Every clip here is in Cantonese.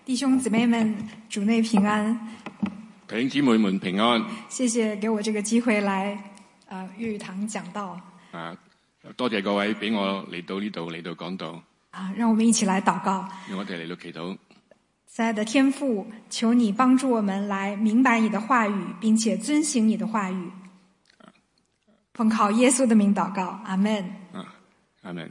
弟兄姊妹们，主内平安。 弟兄姊妹们平安。 谢谢给我这个机会来粤语堂讲道。 多謝各位俾我嚟到呢度嚟到講道。 讓我們一起來禱告。 讓我哋嚟到祈禱。 慈愛的天父，求你幫助我們來明白你的話語，並且遵行你的話語。奉靠耶穌的名禱告，阿們。 阿們。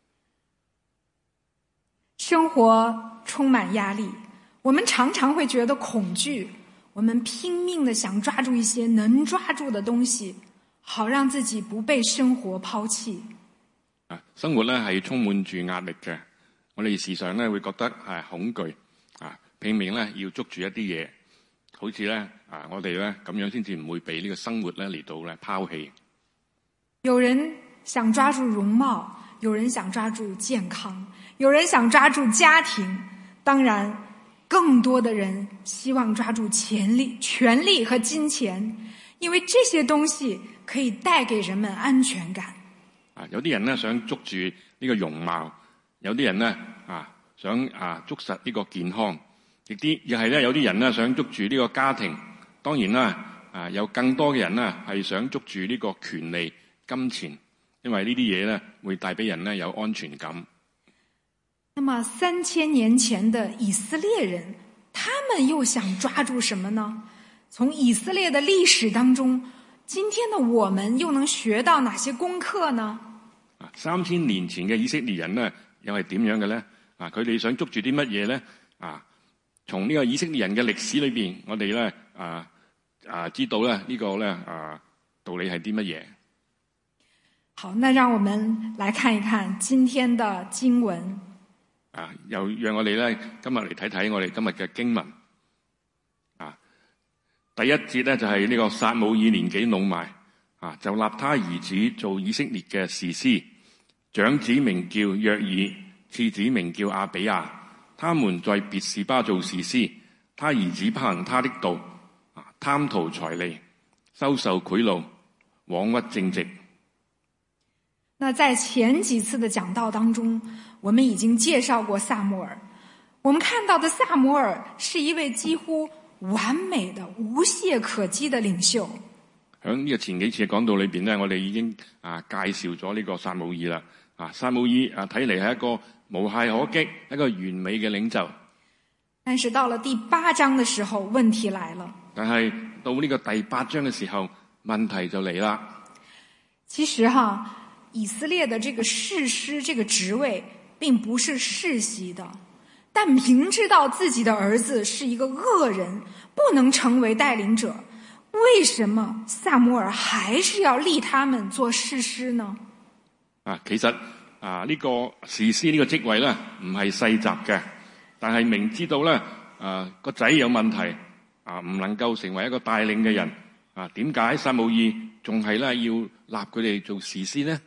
生活充滿壓力，我們常常會覺得恐懼，我們拼命地想抓住一些能抓住的東西，好讓自己不被生活拋棄。 生活咧係充滿住壓力嘅，我哋時常咧會覺得係恐懼，拼命咧要捉住一啲嘢，好似咧我哋咧咁樣先至唔會被呢個生活咧嚟到咧拋棄。 有人想抓住容貌，有人想抓住健康，有人想抓住家庭，當然更多的人希望抓住權力和金錢，因為這些東西可以帶給人們安全感。 有啲人咧想捉住呢個容貌，有啲人咧想捉實呢個健康，亦係咧有啲人咧想捉住呢個家庭。當然啦，有更多嘅人咧係想捉住呢個權利、金錢，因為呢啲嘢咧會帶俾人咧有安全感。 那麼3000年前的以色列人，他們又想抓住什麼呢？從以色列的歷史當中，今天的我們又能學到哪些功課呢？3000 年前嘅以色列人呢，又係點樣嘅咧？佢哋想捉住啲乜嘢咧？從呢個以色列人嘅歷史裏邊，我哋咧知道咧呢個咧道理係啲乜嘢？ 好，那讓我們來看一看今天的經文。 又讓我哋咧今日嚟睇睇我哋今日嘅經文。第一節咧就係呢個撒母耳年紀老邁，就立他兒子做以色列嘅士師，長子名叫約珥，次子名叫亞比亞。他們在別是巴做士師，他兒子不行他的道，貪圖財利，收受賄賂，枉屈正直。 那在前幾次的講道當中，我們已經介紹過撒母耳。我們看到的撒母耳是一位幾乎完美的、無懈可擊的領袖。 喺呢個前幾次嘅講道裏邊咧，我哋已經介紹咗呢個撒母耳啦。撒母耳睇嚟係一個無懈可擊、一個完美嘅領袖。 但是到了第8章的時候，問題來了。 但係到呢個第8章嘅時候，問題就嚟啦。 其實以色列的這個士師這個職位並不是世襲的，但明知道自己的兒子是一個惡人，不能成為帶領者，為什麼撒母耳還是要立他們做士師呢？ 其實呢個士師呢個職位咧唔係世襲嘅，但係明知道咧個仔有問題唔能夠成為一個帶領嘅人點解撒母耳仲係咧要立佢哋做士師呢？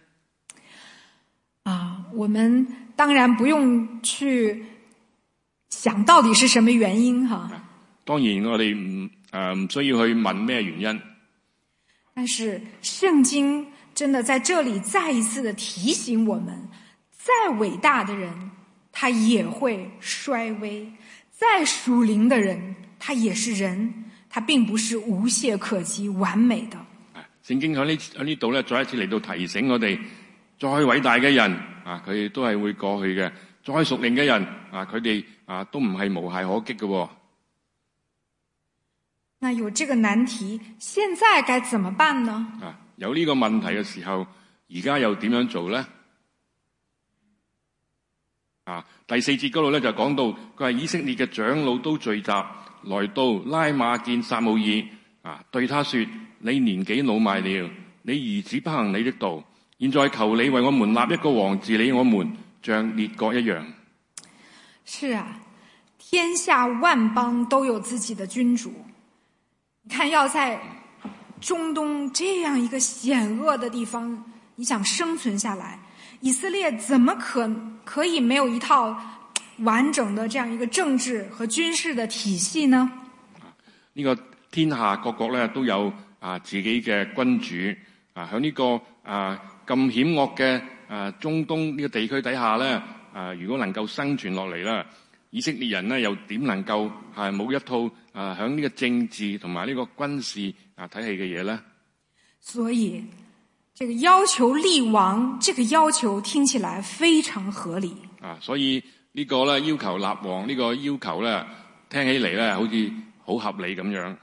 我們當然不用去想到底是什麼原因當然我哋唔需要去問咩原因。 但是聖經真的在這裡再一次的提醒我們，再偉大的人他也會衰微，再屬靈的人他也是人，他並不是無懈可擊完美的。 聖經喺呢度咧再一次嚟到提醒我哋，再偉大嘅人佢哋都係會過去嘅，再屬靈嘅人佢哋都唔係無懈可擊嘅。 那有這個難題，現在該怎麼辦呢？ 有呢個問題嘅時候，而家又點樣做呢？第4節嗰度咧就講到，佢係以色列嘅長老都聚集來到拉馬見撒母耳，對他說：你年紀老邁了，你兒子不行你的道，現在求你為我們立一個王治理我們，像列國一樣。 是天下萬邦都有自己的君主。你看，要在中東這樣一個險惡的地方，你想生存下來，以色列怎麼可以沒有一套完整的這樣一個政治和軍事的體系呢？ 呢個天下各國咧都有自己嘅君主喺呢個咁險惡嘅中東呢個地區底下咧如果能夠生存落嚟啦， 以色列人呢又點能夠冇一套響呢個政治同埋呢個軍事體系嘅嘢呢？ 所以這個要求立王，這個要求聽起來非常合理。 所以呢個咧要求立王呢個要求咧，聽起嚟咧好似好合理咁樣。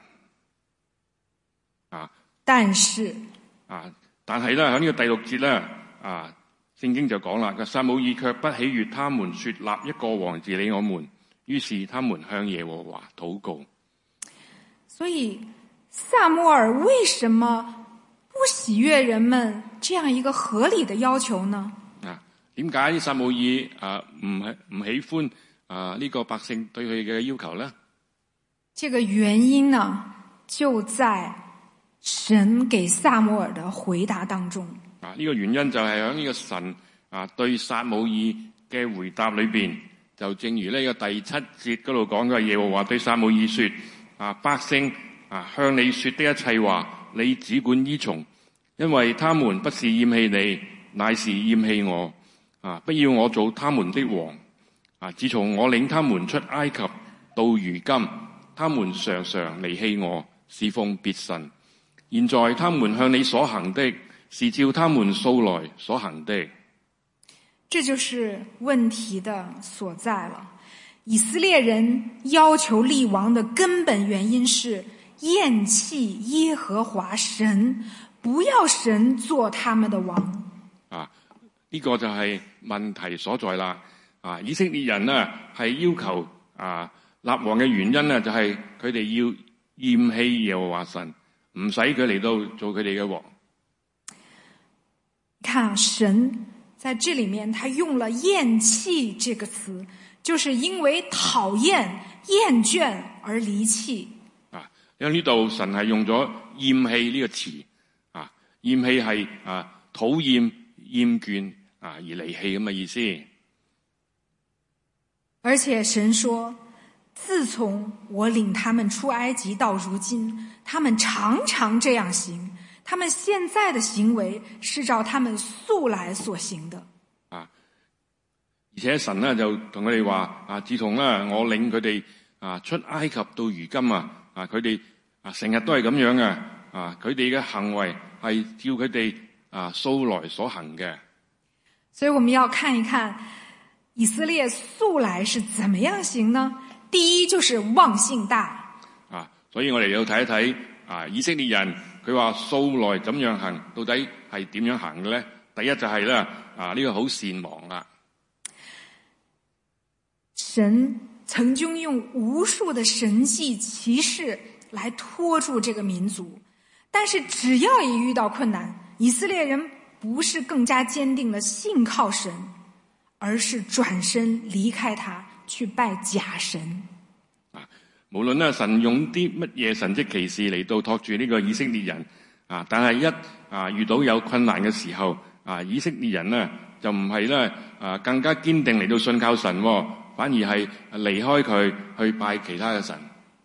但是咧喺呢個第6節咧聖經就講啦，撒母耳卻不喜悅他們說立一個王治理我們，於是他們向耶和華禱告。 所以撒母耳為什麼不喜悅人們這樣一個合理的要求呢？ 點解撒母耳唔喜歡呢個百姓對佢嘅要求呢？ 這個原因呢，就在神給撒母耳的回答當中。 呢個原因就係喺呢個神對撒母耳嘅回答裏邊，就正如呢個第7節嗰度講嘅，耶和華對撒母耳說：百姓向你說的一切話，你只管依從，因為他們不是厭棄你，乃是厭棄我。不要我做他們的王。自從我領他們出埃及到如今，他們常常離棄我，侍奉別神。現在他們向你所行的，是照他們素來所行的。 這就是問題的所在了。以色列人要求立王的根本原因是厭棄耶和華神，不要神做他們的王。 呢個就係問題所在啦。以色列人呢係要求立王嘅原因呢，就係佢哋要厭棄耶和華神，唔使佢嚟到做佢哋嘅王。 看神在這裡面，他用了厭棄這個詞，就是因為討厭、厭倦而離棄。 因為呢度神係用咗厭棄呢個詞，厭棄係討厭、厭倦而離棄咁嘅意思。 而且神說，自從我領他們出埃及到如今，他們常常這樣行。他們現在的行為是照他們素來所行的。 而且神呢就同佢哋話，自從我領佢哋出埃及到如今佢哋成日都係咁樣嘅，佢哋嘅行為係照佢哋素來所行嘅。 所以我們要看一看以色列素來是怎麼樣行呢？第一就是妄性大。 所以我哋要睇一睇以色列人佢話素來怎樣行，到底係點樣行嘅咧？第一就係呢個好善忘啦。 神曾經用無數的神蹟奇事來拖住這個民族，但是只要一遇到困難，以色列人不是更加堅定的信靠神，而是轉身離開他去拜假神。 無論神用啲乜嘢神蹟奇事嚟到托住呢個以色列人但係一遇到有困難嘅時候以色列人呢就唔係更加堅定嚟到信靠神，反而係離開佢去拜其他嘅神。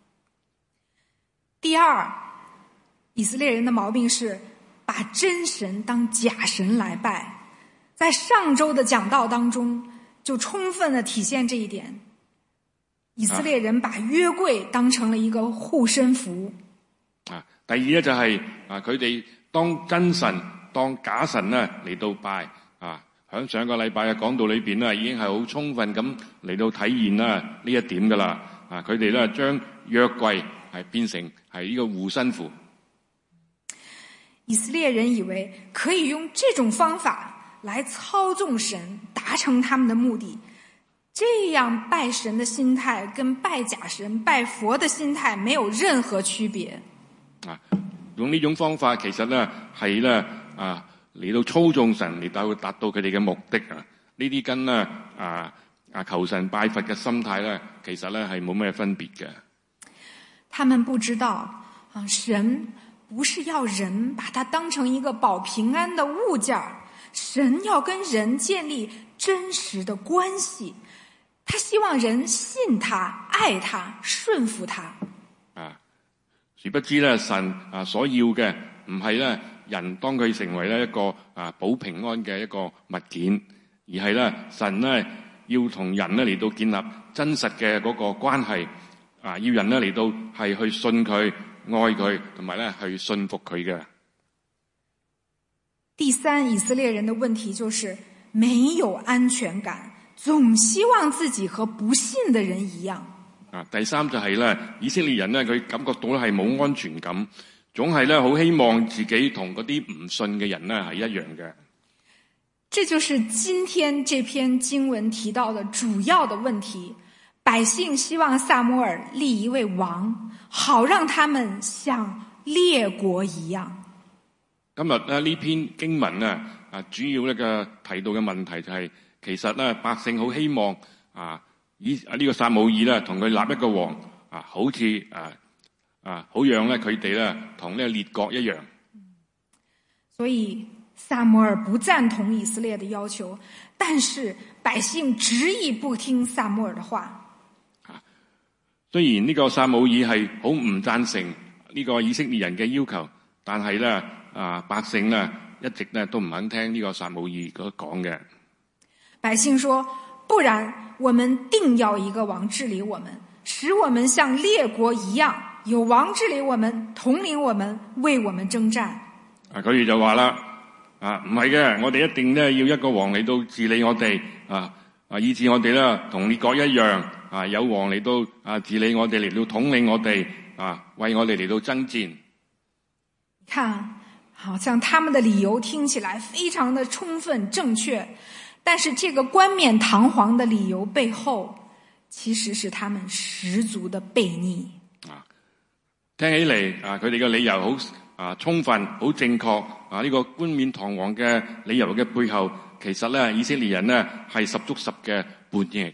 第二，以色列人的毛病是把真神當假神來拜。在上周的講道當中就充分地體現這一點。以色列人把約櫃當成了一個護身符。 第二呢就係佢哋當真神當假神嚟到拜。響上個禮拜嘅講道裏邊已經係好充分咁嚟到體現呢一點噶啦。佢哋將約櫃係變成係呢個護身符。 以色列人以為可以用這種方法來操縱神，達成他們的目的。這樣拜神的心態跟拜假神、拜佛的心態沒有任何區別。 用呢種方法其實係嚟到操縱神，嚟到達到佢哋嘅目的呢啲跟求神拜佛嘅心態其實係冇咩分別嘅。 他們不知道神不是要人把它當成一個保平安的物件，神要跟人建立真實的關係。他希望人信他、愛他、順服他。 殊不知神所要嘅唔係人當佢成為一個保平安嘅一個物件，而係神要同人咧嚟到建立真實嘅嗰個關係，要人咧嚟到係去信佢、愛佢，同埋咧去信服佢嘅。 第三，以色列人的問題就是沒有安全感，總希望自己和不信的人一樣。 第三就係咧，以色列人咧佢感覺到係冇安全感，總係咧好希望自己同嗰啲唔信嘅人咧係一樣嘅。 這就是今天這篇經文提到的主要的問題。百姓希望撒母耳立一位王，好讓他們像列國一樣。 今日咧呢篇經文咧主要咧嘅提到嘅問題就係，其實咧百姓好希望呢個撒母耳咧同佢立一個王好似好讓咧佢哋咧同呢個列國一樣。 所以撒母耳不贊同以色列的要求，但是百姓執意不聽撒母耳的話。 雖然呢個撒母耳係好唔贊成呢個以色列人嘅要求，但係咧百姓咧一直咧都唔肯聽呢個撒母耳所講嘅。 百姓說：不然我們定要一個王治理我們，使我們像列國一樣，有王治理我們，統領我們，為我們征戰。 佢哋就話啦，唔係嘅，我哋一定咧要一個王嚟到治理我哋，以致我哋咧同列國一樣，有王嚟到治理我哋，嚟到統領我哋，為我哋嚟到爭戰。 看，好像他們的理由聽起來非常的充分正確，但是這個冠冕堂皇的理由背後，其實是他們十足的悖逆。 聽起嚟佢哋嘅理由好充分、好正確。呢個冠冕堂皇嘅理由嘅背後，其實咧以色列人呢係十足十嘅叛逆。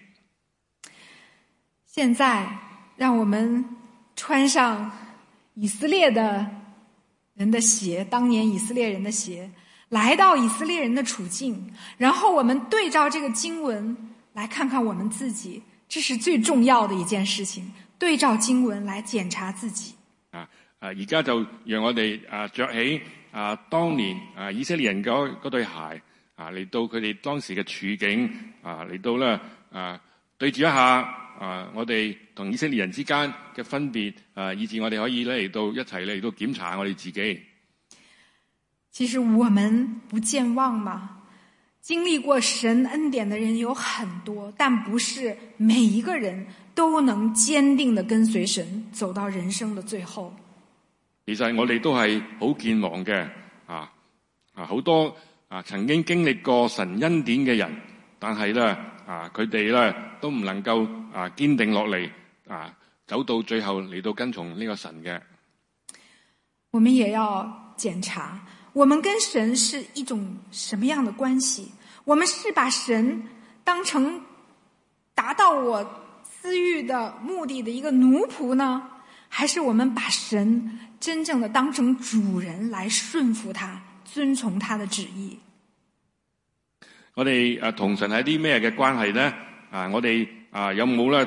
現在讓我們穿上以色列的人的鞋，當年以色列人的鞋，來到以色列人的處境，然後我們對照這個經文來看看我們自己，這是最重要的一件事情。對照經文來檢查自己。 而家就讓我哋着起當年以色列人嗰對鞋嚟到佢哋當時嘅處境嚟到咧對住一下我哋同以色列人之間嘅分別以致我哋可以咧嚟到一齊嚟到檢查我哋自己。 其實我們不健忘嘛，經歷過神恩典的人有很多，但不是每一個人都能堅定地跟隨神走到人生的最後。 其實我哋都係好健忘嘅，好多曾經經歷過神恩典嘅人，但係咧佢哋咧都唔能夠堅定落嚟，走到最後嚟到跟從呢個神嘅。 我們也要檢查，我們跟神是一種什麼樣的關係？我們是把神當成達到我私欲的目的的一個奴僕呢？還是我們把神真正的當成主人來順服他，遵從他的旨意？ 我哋同神係啲咩嘅關係呢？我哋有冇咧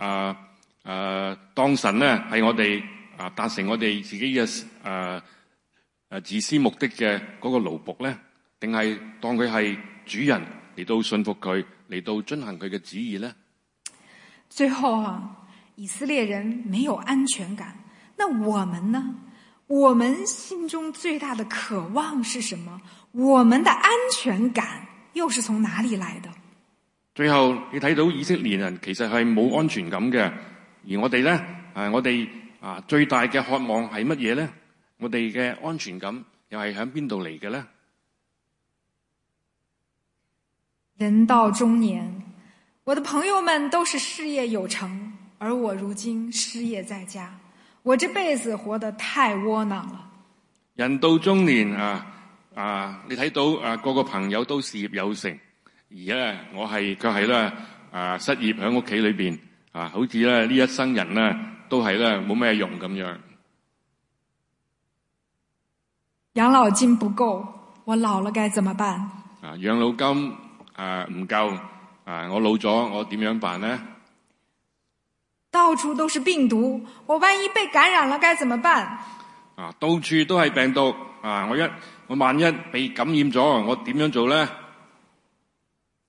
當神咧係我哋達成我哋自己嘅自私目的嘅嗰個奴僕咧？定係當佢係主人嚟到順服佢，嚟到遵行佢嘅旨意咧？ 最後以色列人沒有安全感，那我們呢？我們心中最大的渴望是什麼？我們的安全感又是從哪裡來的？ 最後你睇到以色列人其實係冇安全感嘅，而我哋咧，我哋最大嘅渴望係乜嘢咧？我哋嘅安全感又係喺邊度嚟嘅咧？ 人到中年，我的朋友們都是事業有成，而我如今失業在家，我這輩子活得太窩囊了。 人到中年你睇到個個朋友都事業有成，而咧我卻係咧失業喺屋企裏邊好似咧呢一生人咧都係咧冇咩用咁樣。 養老金不夠，我老了該怎麼辦？ 養老金唔夠我老咗我點樣辦呢？ 到處都是病毒，我萬一被感染了該怎麼辦？ 到處都係病毒我萬一被感染咗，我點樣做呢？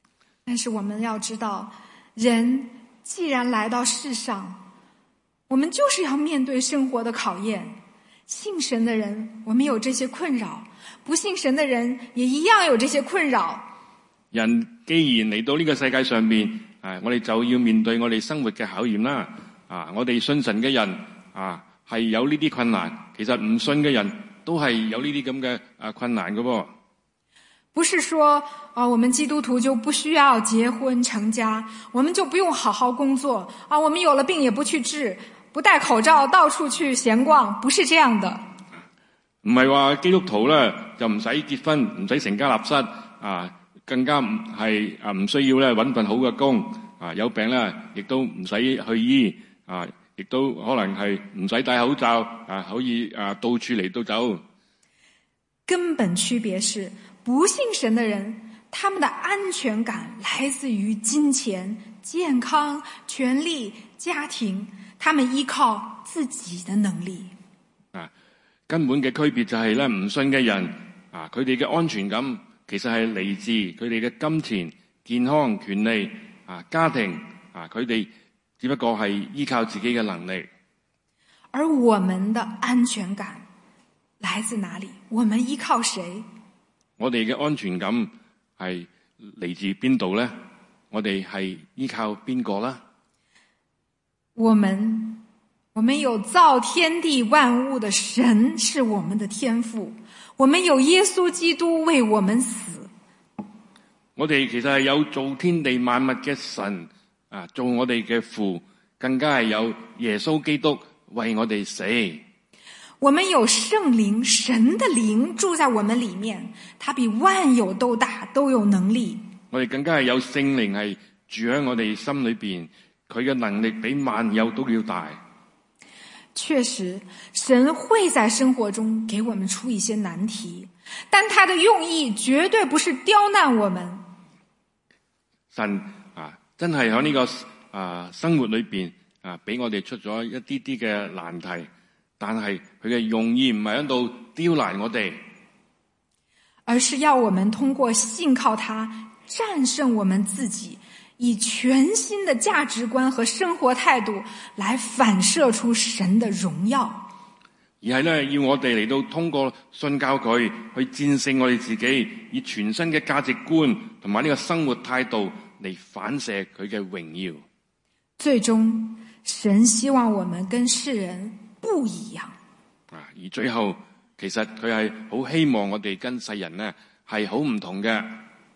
但是我们要知道，人既然来到世上，我们就是要面对生活的考验。信神的人，我们有這些困擾；不信神的人，也一樣有這些困擾。 人既然嚟到呢個世界上面，我哋就要面對我哋生活嘅考驗啦。我哋信神嘅人係有呢啲困難，其實唔信嘅人都係有呢啲咁嘅困難嘅噃。 不是說我們基督徒就不需要結婚成家，我們就不用好好工作我們有了病也不去治，不戴口罩到處去閒逛，不是這樣的。 唔係話基督徒咧就唔使結婚，唔使成家立室更加唔需要咧揾份好嘅工有病咧亦都唔使去醫亦都可能係唔使戴口罩可以到處嚟到走。 根本區別是，不信神的人，他們的安全感來自於金錢、健康、權力、家庭，他們依靠自己的能力。 根本嘅區別就係咧，唔信嘅人佢哋嘅安全感其實係嚟自佢哋嘅金錢、健康、權利家庭佢哋只不過係依靠自己嘅能力。 而我們的安全感來自哪裡？我們依靠誰？ 我哋嘅安全感係嚟自邊度呢？我哋係依靠邊個呢？ 我們有造天地萬物的神是我們的天父，我們有耶穌基督為我們死。 我哋其實係有造天地萬物嘅神做我哋嘅父，更加係有耶穌基督為我哋死。 我們有聖靈，神的靈住在我們裡面，他比萬有都大，都有能力。 我哋更加係有聖靈係住喺我哋心裏邊，佢嘅能力比萬有都要大。 確實，神會在生活中給我們出一些難題，但他的用意絕對不是刁難我們。 神真係喺呢個生活裏邊俾我哋出咗一啲啲嘅難題，但係佢嘅用意唔係喺度刁難我哋， 而是要我們通過信靠他戰勝我們自己，以全新的價值觀和生活態度來反射出神的榮耀。 而係咧要我哋嚟到通過信教佢去戰勝我哋自己，以全新嘅價值觀同埋呢個生活態度嚟反射佢嘅榮耀。 最終神希望我們跟世人不一樣而最後其實佢係好希望我哋跟世人呢係好唔同嘅。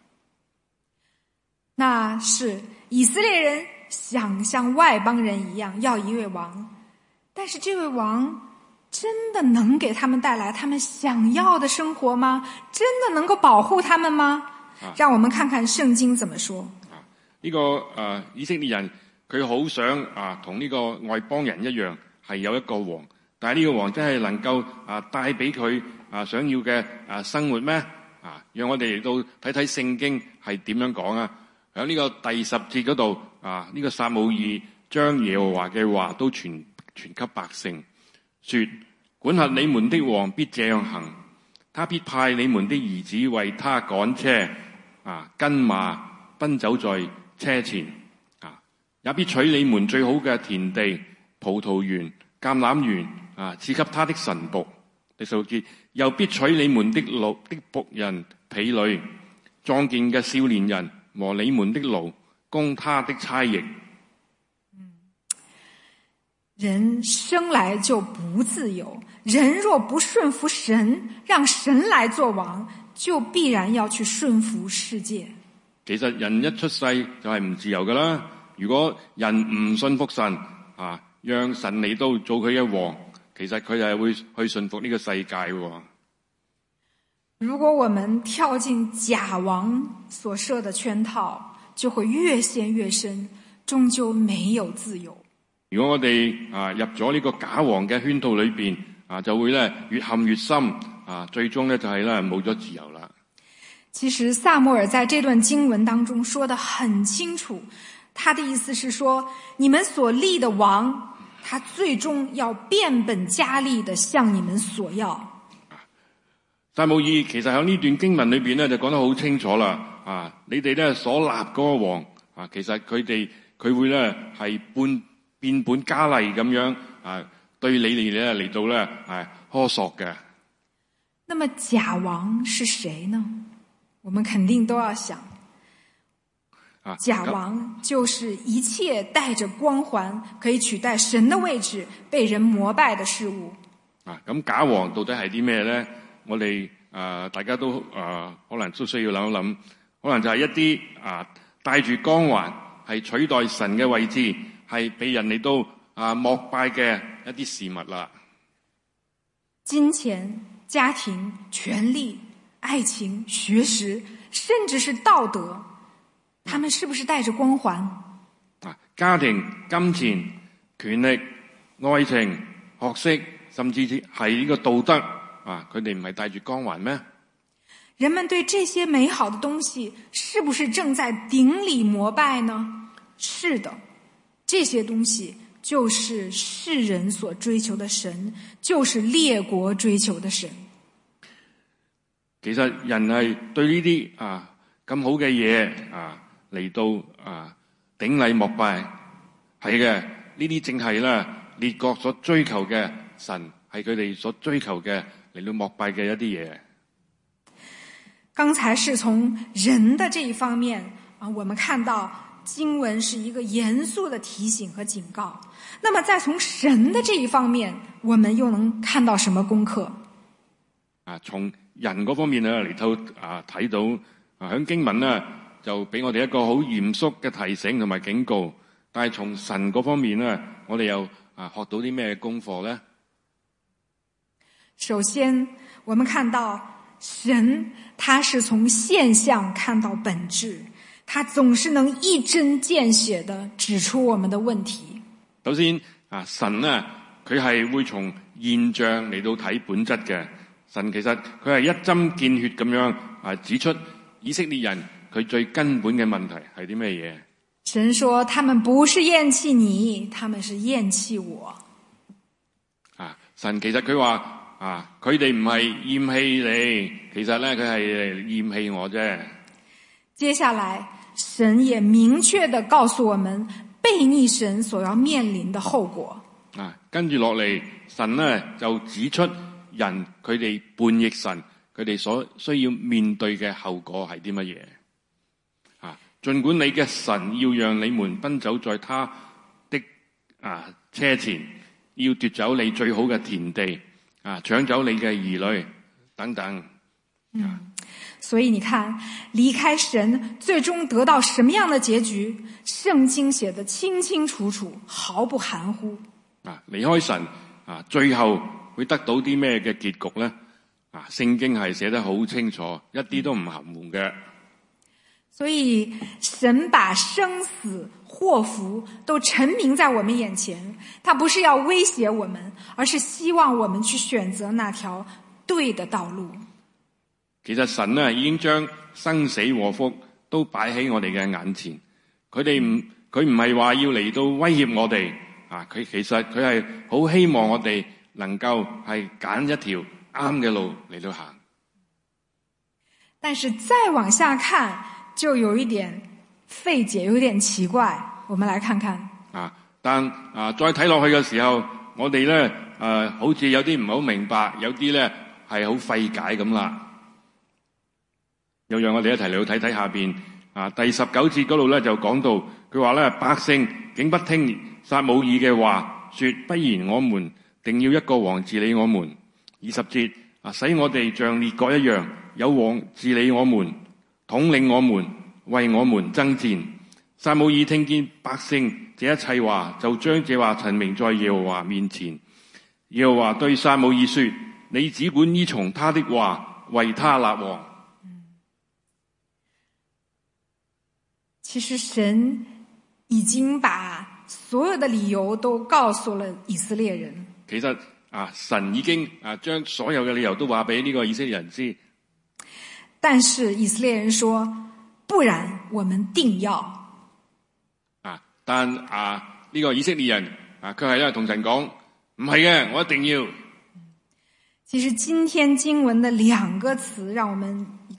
那是以色列人想像外邦人一樣要一位王，但是這位王真的能給他們帶來他們想要的生活嗎？真的能夠保護他們嗎？讓我們看看聖經怎麼說。 呢個以色列人佢好想同呢個外邦人一樣係有一個王，但係呢個王真係能夠帶俾佢想要嘅生活咩？讓我哋嚟到睇睇聖經係點樣講啊！喺呢個第10節嗰度呢個撒母耳將耶和華嘅話都傳給百姓，說：管轄你們的王必這樣行，他必派你們的兒子為他趕車跟馬奔走在車前也必取你們最好嘅田地、葡萄園、橄欖園賜給他的臣僕。第16節，又必取你們的僕人、婢女、壯健嘅少年人和你們的驢，供他的差役。 人生來就不自由，人若不順服神，讓神來做王，就必然要去順服世界。 其實人一出世就係唔自由噶啦。如果人唔信服神讓神嚟到做佢嘅王，其實佢就係會去順服呢個世界喎。 如果我們跳進假王所設的圈套，就會越陷越深，終究沒有自由。 如果我哋入咗呢個假王嘅圈套裏邊就會咧越陷越深最終咧就係咧冇咗自由啦。 其實撒母耳在這段經文當中說得很清楚，他的意思是說，你們所立的王，他最終要變本加厲地向你們索要。 撒母耳其實喺呢段經文裏邊咧就講得好清楚啦你哋咧所立嗰個王其實佢會咧係變本加厲咁樣對你哋咧嚟到咧苛索嘅。 那麼假王是誰呢？我們肯定都要想，假王就是一切帶着光環可以取代神的位置被人膜拜的事物。 咁假王到底係啲咩咧？我哋大家都可能都需要諗一諗，可能就係一啲帶住光環係取代神嘅位置，係被人嚟到膜拜嘅一啲事物啦。 金錢、家庭、權力、愛情、學識，甚至是道德，他們是不是帶着光環？ 家庭、金錢、權力、愛情、學識，甚至係呢個道德佢哋唔係帶住光環咩？ 人們對這些美好的東西是不是正在頂禮膜拜呢？是的，這些東西就是世人所追求的神，就是列國追求的神。 其實人係對呢啲咁好嘅嘢嚟到頂禮膜拜，係嘅，呢啲正係咧列國所追求嘅神，係佢哋所追求嘅嚟到膜拜嘅一啲嘢。 剛才是從人的這一方面我們看到經文是一個嚴肅的提醒和警告。那麼再從神的這一方面，我們又能看到什麼功課？ 從人嗰方面嚟到睇到響經文呢就俾我哋一個好嚴肅嘅提醒同埋警告。但係從神嗰方面呢，我哋又學到啲咩功課呢？ 首先，我們看到神他是從現象看到本質，他總是能一針見血地指出我們的問題。 首先神呢佢係會從現象嚟到睇本質嘅。神其實佢係一針見血咁樣指出以色列人佢最根本嘅問題係啲咩嘢？ 神說他們不是厭棄你，他們是厭棄我。 神其實佢話佢哋唔係厭棄你，其實咧佢係厭棄我啫。 接下來神也明確地告訴我們悖逆神所要面臨的後果。 跟住落嚟神呢就指出人佢哋叛逆神，佢哋所需要面對嘅後果係啲乜嘢？盡管你嘅神要讓你們奔走在他的車前，要奪走你最好嘅田地，搶走你嘅兒女等等。 所以你看，離開神最終得到什麼樣的結局？聖經寫得清清楚楚，毫不含糊。 離開神最後會得到啲咩嘅結局呢？聖經係寫得好清楚，一啲都唔含糊嘅。 所以神把生死禍福都陳明在我們眼前，他不是要威脅我們，而是希望我們去選擇那條對的道路。 其實神呢已經將生死禍福都擺喺我哋嘅眼前，佢唔係話要嚟到威脅我哋佢其實佢係好希望我哋能夠係揀一條啱嘅路嚟到行。 但是再往下看就有一點費解，有一點奇怪。我們來看看但再睇落去嘅時候，我哋咧好似有啲唔係好明白，有啲咧係好費解咁啦。又讓我哋一齊嚟到睇睇下邊第19節嗰度咧就講到，佢話咧百姓竟不聽撒母耳嘅話，說不然我們定要一個王治理我們。20節使我哋像列國一樣，有王治理我們，統領我們，為我們爭戰。撒母耳聽見百姓這一切話，就將這話陳明在耶和華面前。耶和華對撒母耳說：你只管依從他的話，為他立王。 其實神已經把所有的理由都告訴了以色列人。 其實神已經將所有嘅理由都話俾呢個以色列人知。 但是以色列人說：不然我們定要。 但呢個以色列人佢係因為同神講唔係嘅，我一定要。 其實今天經文的兩個詞讓我們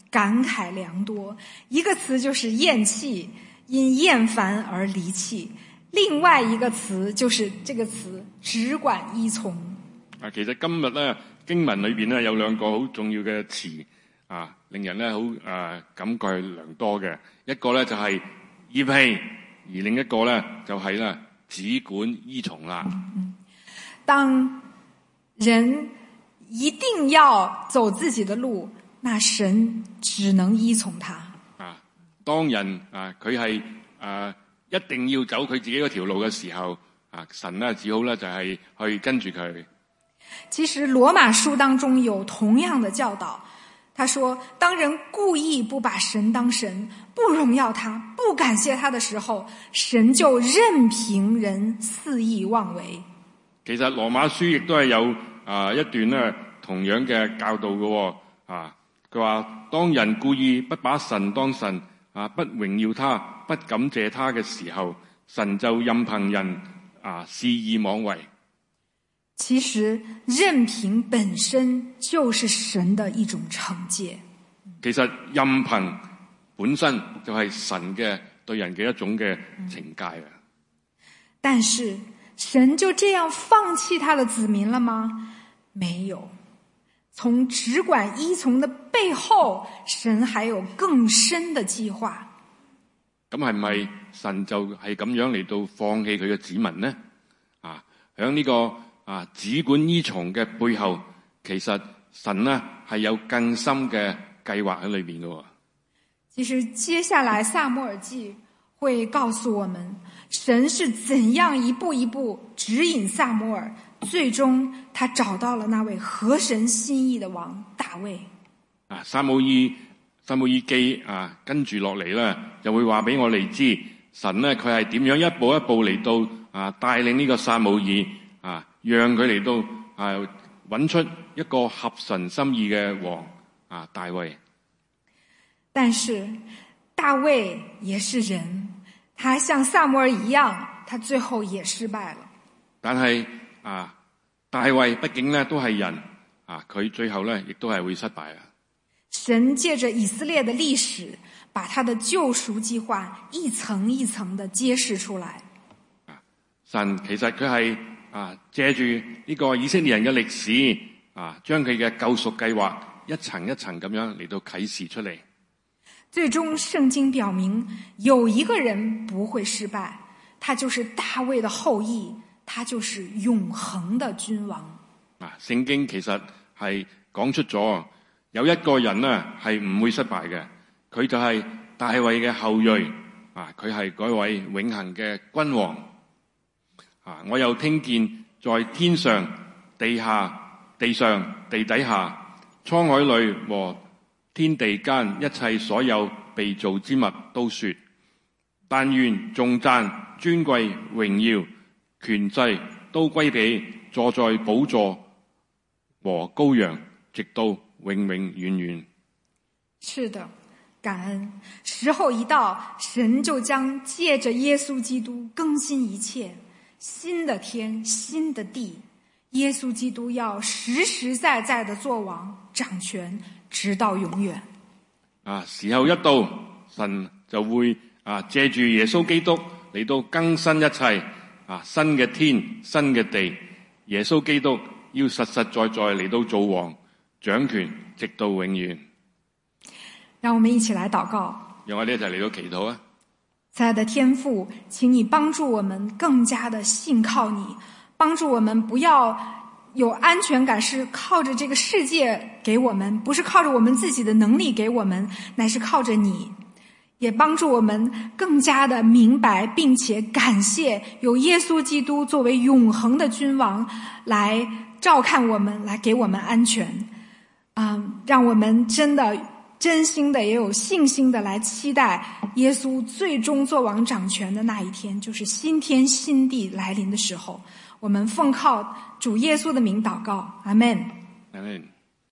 感慨良多。一个詞就是厭棄，因厭煩而離棄；另外一個詞就是這個詞只管依從。 其實今日咧經文裏邊咧有兩個好重要嘅詞令人咧好感覺良多嘅。一個咧就係厭棄，而另一個咧就係咧只管依從啦。 當人一定要走自己的路，那神只能依從他。 當人佢係一定要走佢自己嗰條路嘅時候，神咧只好咧就係去跟住佢。 其實羅馬書當中有同樣的教導，他說當人故意不把神當神，不榮耀他，不感謝他的時候，神就任憑人肆意妄為。 其實羅馬書亦都係有一段咧同樣嘅教導嘅。佢話當人故意不把神當神，不榮耀他，不感謝他嘅時候，神就任憑人肆意妄為。 其實任憑本身就是神的一種懲戒。 其實任憑本身就係神嘅對人嘅一種嘅懲戒。 但是神就這樣放棄他的子民了嗎？沒有。從只管依從的背後，神還有更深的計劃。 咁係咪神就係咁樣嚟到放棄佢嘅子民呢？響呢個只管依從嘅背後，其實神呢係有更深嘅計劃喺裏邊嘅。 其實接下來撒母耳記會告訴我們，神是怎樣一步一步指引撒母耳，最終他找到了那位合神心意的王大衛。 撒母耳記跟住落嚟咧，就會話俾我哋知，神呢佢係點樣一步一步嚟到帶領呢個撒母耳讓佢嚟到揾出一個合神心意嘅王大衛。 但是大衛也是人，他像撒母耳一樣，他最後也失敗了。 但係大衛畢竟咧都係人佢最後咧亦都係會失敗。 神借着以色列的歷史，把他的救贖計劃一層一層的揭示出來。 神其實佢係借住呢個以色列人嘅歷史將佢嘅救贖計劃一層一層咁樣嚟到啟示出嚟。 最終聖經表明，有一個人不會失敗，他就是大衛的後裔，他就是永恆的君王。 聖經其實係講出咗有一個人呢係唔會失敗嘅，佢就係大衛嘅後裔，佢係嗰位永恆嘅君王。我又聽見在天上、地下、地上、地底下、滄海裏和天地間一切所有被造之物都說：但願頌讚、尊貴、榮耀、權勢都歸俾坐在寶座和羔羊，直到永永遠遠。 是的，感恩。時候一到，神就將借着耶穌基督更新一切，新的天，新的地。耶穌基督要實實在在的作王掌權，直到永遠。 時候一到，神就會借住耶穌基督嚟到更新一切，新嘅天，新嘅地。耶穌基督要實實在在嚟到做王掌權，直到永遠。 讓我們一起來禱告。 讓我哋一齊嚟到祈禱啊！ 親愛的天父，請你幫助我們更加的信靠你，幫助我們不要有安全感是靠着這個世界給我們，不是靠着我們自己的能力給我們，乃是靠着你。也幫助我們更加的明白並且感謝有耶穌基督作為永恆的君王來照看我們，來給我們安全。讓我們真心的也有信心的來期待耶穌最終作王掌權的那一天，就是新天新地來臨的時候。我們奉靠主耶穌的名禱告，阿們。 阿們。